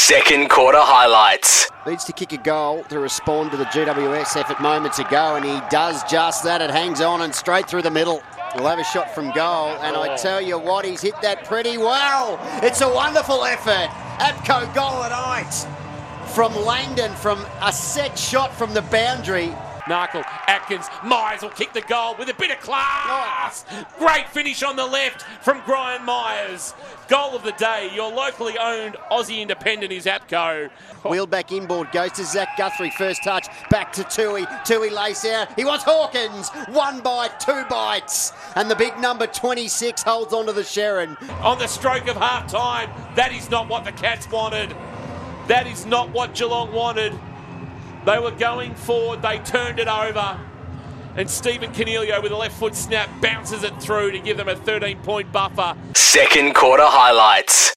Second quarter highlights. Needs to kick a goal to respond to the GWS effort moments ago, and he does just that. It hangs on and straight through the middle. We'll have a shot from goal, and I tell you what, he's hit that pretty well. It's a wonderful effort. APCO goal at 8 from Langdon from a set shot from the boundary. Narkle, Atkins, Myers will kick the goal with a bit of class. Great finish on the left from Brian Myers. Goal of the day. Your locally owned Aussie independent is APCO. Wheeled back inboard, goes to Zach Guthrie. First touch, back to Tui. Tui lays out. He wants Hawkins. 1 bite, 2 bites. And the big number 26 holds on to the Sherrin. On the stroke of half time, that is not what the Cats wanted. That is not what Geelong wanted. They were going forward, they turned it over, and Stephen Coniglio with a left foot snap bounces it through to give them a 13-point buffer. Second quarter highlights.